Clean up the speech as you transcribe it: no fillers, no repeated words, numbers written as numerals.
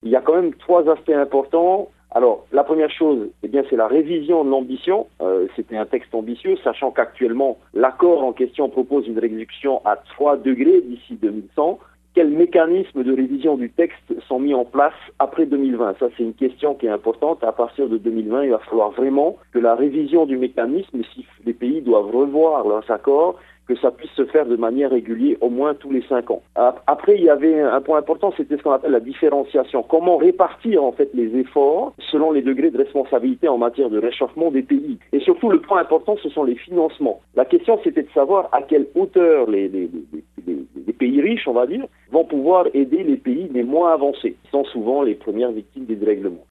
Il y a quand même trois aspects importants. Alors, la première chose, eh bien, c'est la révision de l'ambition. C'était un texte ambitieux, sachant qu'actuellement, l'accord en question propose une réduction à 3 degrés d'ici 2100. Quels mécanismes de révision du texte sont mis en place après 2020? Ça, c'est une question qui est importante. À partir de 2020, il va falloir vraiment que la révision du mécanisme, si les pays doivent revoir leurs accords, que ça puisse se faire de manière régulière au moins tous les 5 ans. Après, il y avait un point important, c'était ce qu'on appelle la différenciation. Comment répartir en fait les efforts selon les degrés de responsabilité en matière de réchauffement des pays. Et surtout, le point important, ce sont les financements. La question, c'était de savoir à quelle hauteur les pays riches, on va dire, vont pouvoir aider les pays les moins avancés, qui sont souvent les premières victimes des dérèglements.